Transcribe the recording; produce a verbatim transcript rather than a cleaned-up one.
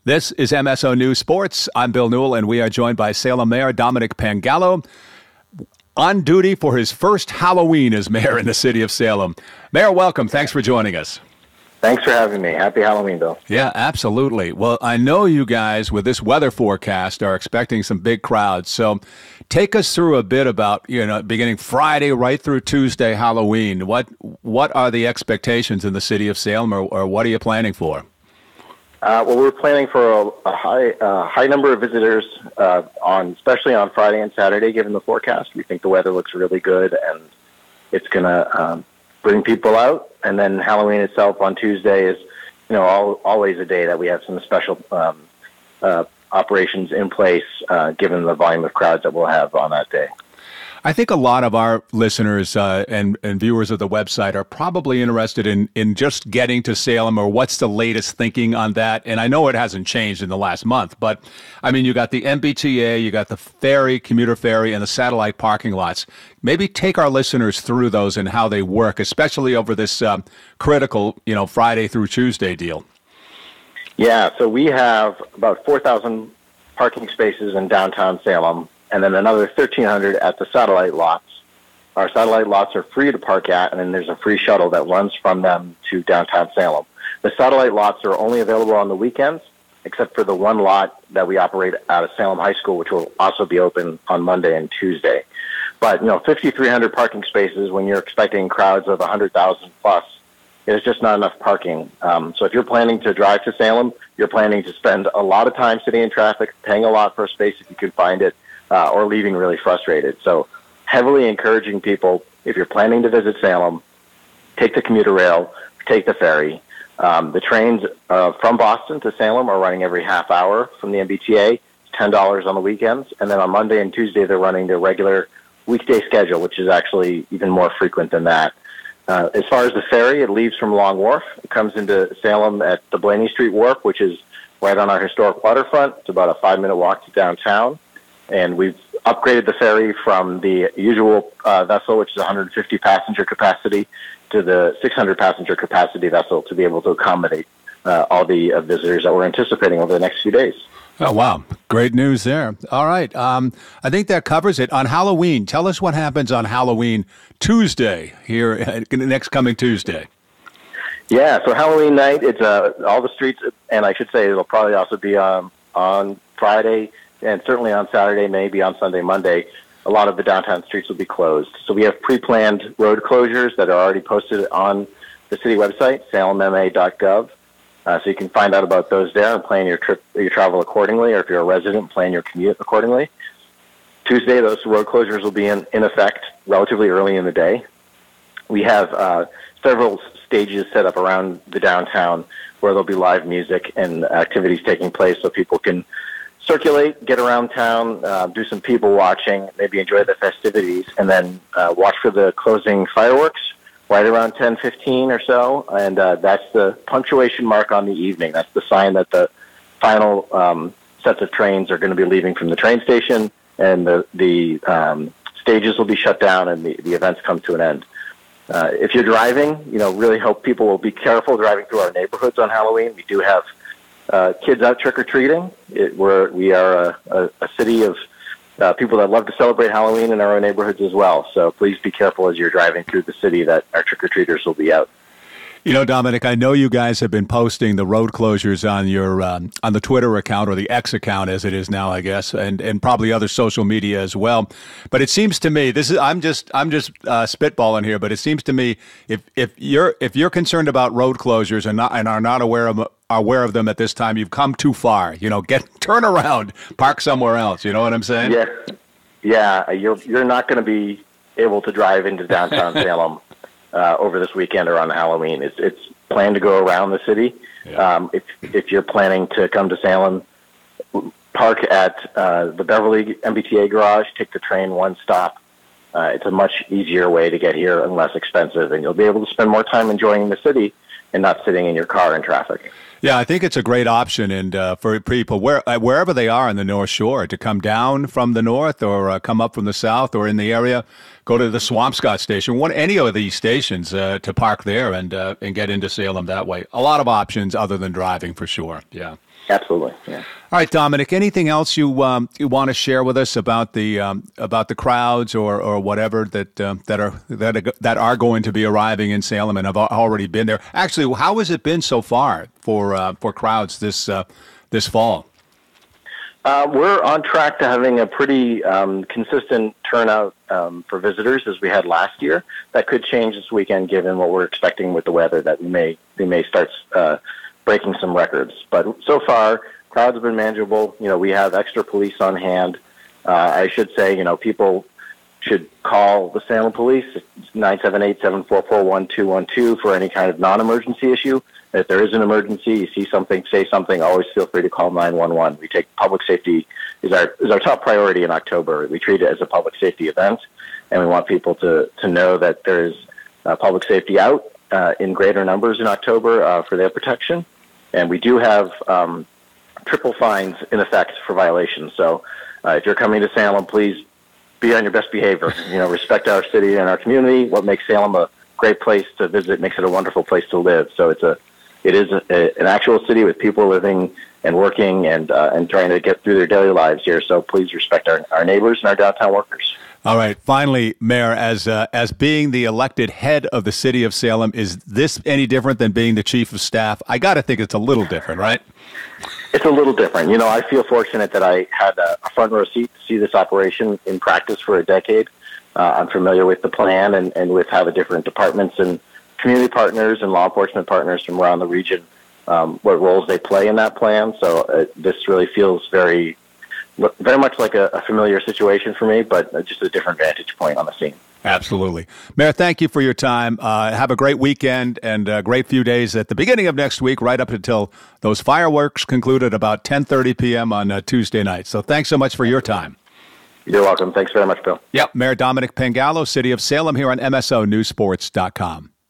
This is M S O News Sports. I'm Bill Newell, and we are joined by Salem Mayor Dominic Pangallo, on duty for his first Halloween as mayor in the city of Salem. Mayor, welcome. Thanks for joining us. Thanks for having me. Happy Halloween, Bill. Yeah, absolutely. Well, I know you guys, with this weather forecast, are expecting some big crowds. So take us through a bit about, you know, beginning Friday right through Tuesday, Halloween. What what are the expectations in the city of Salem, or, or what are you planning for? Uh, well, we're planning for a, a high uh, high number of visitors, uh, on especially on Friday and Saturday, given the forecast. We think the weather looks really good, and it's going to um, bring people out. And then Halloween itself on Tuesday is, you know, all, always a day that we have some special um, uh, operations in place, uh, given the volume of crowds that we'll have on that day. I think a lot of our listeners uh, and, and viewers of the website are probably interested in, in just getting to Salem, or what's the latest thinking on that. And I know it hasn't changed in the last month, but I mean, you got the M B T A, you got the ferry, commuter ferry, and the satellite parking lots. Maybe take our listeners through those and how they work, especially over this um, critical, you know, Friday through Tuesday deal. Yeah, so we have about four thousand parking spaces in downtown Salem, and then another thirteen hundred at the satellite lots. Our satellite lots are free to park at, and then there's a free shuttle that runs from them to downtown Salem. The satellite lots are only available on the weekends, except for the one lot that we operate out of Salem High School, which will also be open on Monday and Tuesday. But, you know, fifty-three hundred parking spaces when you're expecting crowds of one hundred thousand plus, there's just not enough parking. Um, so if you're planning to drive to Salem, you're planning to spend a lot of time sitting in traffic, paying a lot for a space if you can find it, Uh, or leaving really frustrated. So heavily encouraging people, if you're planning to visit Salem, take the commuter rail, take the ferry. Um, the trains uh, from Boston to Salem are running every half hour from the M B T A. It's ten dollars on the weekends. And then on Monday and Tuesday, they're running their regular weekday schedule, which is actually even more frequent than that. Uh, as far as the ferry, it leaves from Long Wharf. It comes into Salem at the Blaney Street Wharf, which is right on our historic waterfront. It's about a five-minute walk to downtown. And we've upgraded the ferry from the usual uh, vessel, which is one hundred fifty passenger capacity, to the six hundred passenger capacity vessel to be able to accommodate uh, all the uh, visitors that we're anticipating over the next few days. Oh, wow. Great news there. All right. Um, I think that covers it. On Halloween, tell us what happens on Halloween Tuesday, here uh, next coming Tuesday. Yeah, so Halloween night, it's uh, all the streets, and I should say it'll probably also be um, on Friday, and certainly on Saturday, maybe on Sunday, Monday. A lot of the downtown streets will be closed. So we have pre-planned road closures that are already posted on the city website, salem m a dot gov. Uh, so you can find out about those there and plan your trip, your travel accordingly, or if you're a resident, plan your commute accordingly. Tuesday, those road closures will be in, in effect relatively early in the day. We have uh, several stages set up around the downtown where there'll be live music and activities taking place so people can circulate, get around town, uh, do some people watching, maybe enjoy the festivities, and then uh, watch for the closing fireworks right around ten fifteen or so. And uh, that's the punctuation mark on the evening. That's the sign that the final um, sets of trains are going to be leaving from the train station, and the, the um, stages will be shut down and the, the events come to an end. Uh, if you're driving, you know, really hope people will be careful driving through our neighborhoods on Halloween. We do have Uh, kids out trick-or-treating. It, we're, we are a, a, a city of uh, people that love to celebrate Halloween in our own neighborhoods as well. So please be careful as you're driving through the city that our trick-or-treaters will be out. You know, Dominic, I know you guys have been posting the road closures on your um, on the Twitter account, or the X account as it is now, I guess, and, and probably other social media as well. But it seems to me, this is I'm just I'm just uh, spitballing here, but it seems to me if if you're if you're concerned about road closures and not and are not aware of aware of them at this time, you've come too far. You know, get turn around, park somewhere else. You know what I'm saying? Yeah, yeah. You're you're not going to be able to drive into downtown Salem Uh, over this weekend or on Halloween. It's it's planned to go around the city. Yeah. Um, if if you're planning to come to Salem, park at uh, the Beverly M B T A garage, take the train one stop. Uh, it's a much easier way to get here and less expensive, and you'll be able to spend more time enjoying the city and not sitting in your car in traffic. Yeah, I think it's a great option, and uh, for people where uh, wherever they are in the North Shore, to come down from the north or uh, come up from the south or in the area, go to the Swampscott station, one any of these stations uh, to park there and uh, and get into Salem that way. A lot of options other than driving, for sure. Yeah. Absolutely. Yeah. All right, Dominic. Anything else you um, you want to share with us about the um, about the crowds or, or whatever that um, that are that are, that are going to be arriving in Salem and have already been there? Actually, how has it been so far for uh, for crowds this uh, this fall? Uh, we're on track to having a pretty um, consistent turnout um, for visitors as we had last year. That could change this weekend, given what we're expecting with the weather. That we may we may start uh, breaking some records. But so far, crowds have been manageable. You know, we have extra police on hand. Uh, I should say, you know, people should call the Salem Police, nine seven eight, seven four four, one two one two, for any kind of non-emergency issue. If there is an emergency, you see something, say something, always feel free to call nine one one. We take public safety is our is our top priority in October. We treat it as a public safety event, and we want people to, to know that there's uh, public safety out uh, in greater numbers in October uh, for their protection. And we do have um, triple fines in effect for violations. So uh, if you're coming to Salem, please be on your best behavior. You know, respect our city and our community. What makes Salem a great place to visit makes it a wonderful place to live. So it's a It is a, a, an actual city with people living and working and uh, and trying to get through their daily lives here. So please respect our, our neighbors and our downtown workers. All right. Finally, Mayor, as uh, as being the elected head of the city of Salem, is this any different than being the chief of staff? I got to think it's a little different, right? It's a little different. You know, I feel fortunate that I had a, a front row seat to see this operation in practice for a decade. Uh, I'm familiar with the plan and, and with how the different departments and community partners and law enforcement partners from around the region, um, what roles they play in that plan. So uh, this really feels very, very much like a, a familiar situation for me, but just a different vantage point on the scene. Absolutely. Mayor, thank you for your time. Uh, have a great weekend and a great few days at the beginning of next week, right up until those fireworks conclude at about ten thirty p.m. on uh, Tuesday night. So thanks so much for your time. You're welcome. Thanks very much, Bill. Yep. Mayor Dominic Pangallo, City of Salem, here on M S O News Sports dot com.